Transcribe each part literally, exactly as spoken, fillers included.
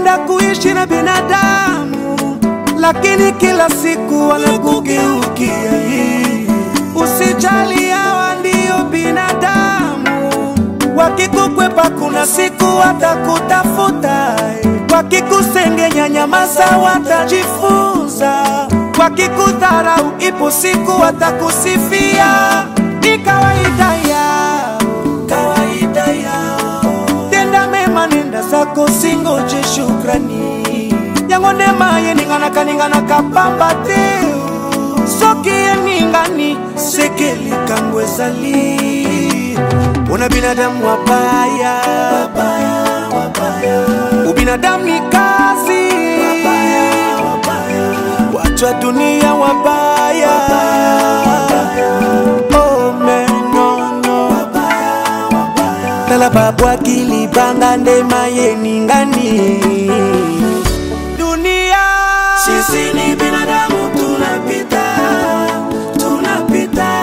Unapenda kuishi na binadamu, lakini kila siku wanakugeukia. Usijali, hawa ndio binadamu. Wakikukwepa kuna siku watakutafuta. Wakikusengenya nyamaza, watajifunza. Wakikudharau ipo siku watakusifia. Ni kawaida yao, kawaida yao. Tenda mema nenda zako, singoje shukrani. Yangonde maye ningana kaningana kapamba teo. Soki ya ningani sekeli kangwezali. Una binadamu wabaya, wabaya, wabaya. Ubinadamu ni kazi, wabaya, wabaya. Watu wa dunia wabaya, wabaya. Oh man, no, no. Wabaya, wabaya. Tala babu akili banga ndema ye ningani. Dunia sisi ni binadamu, tunapita, tunapita.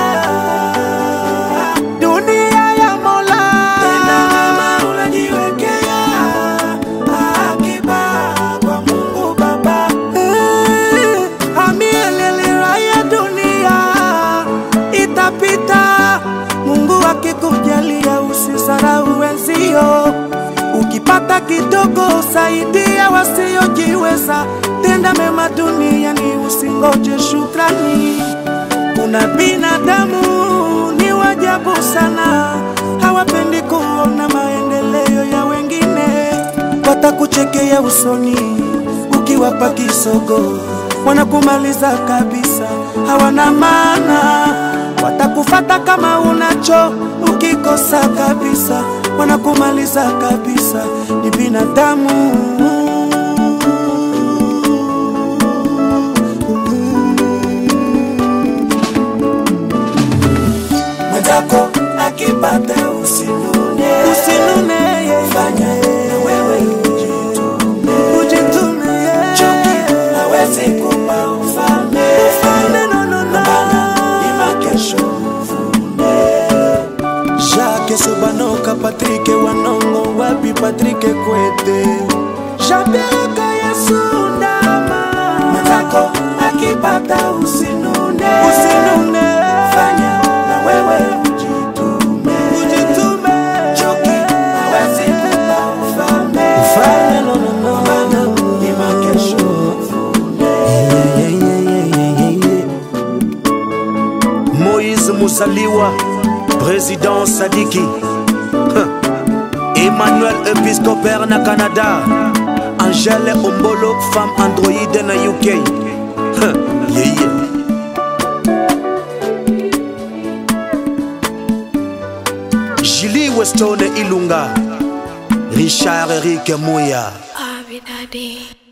Dunia ya Mola, tena mema unajiwekea akiba kwa Mungu Baba. Eh, amielelera ya dunia itapita. Mungu akikujalia usisahau wenzio. Ukipata kidogo saidia wasiojiweza. Tenda mema duniani, usingoje shukrani. Kuna binadamu ni wajabu sana, hawapendi kuona maendeleo ya wengine. Watakuchekea usoni ukiwapa kisogo, wanakumaliza kabisa, hawana maana. Watakufata kama unacho, ukikosa kabisa wanakumaliza kabisa. Ni binadamu. Mwenzako akipata usinune, usinune. Fanya na wewe ujitume, ujitume. Chuki hawezi kupa ufalme, ufalme no no no. Ima kesho ufune. Jacques Sobanoka, Patrick Wanongo, wapi Patrick Kwete, Jean-Pierre Kayesu Ndama. Mwenzako akipata usinune, usinune. Fanya na wewe ujitume, ujitume. Chuki hawezi kupa ufalme, ufalme no no no. Ima kesho ufune. Moïse Musaliwa, Président Sadiki, Emmanuel Episcopère na Canada, Angèle Ombolo, femme androïde na U K. Yeah, yeah. Julie Weston Ilunga, Richard Eric Mouya. Abidadi.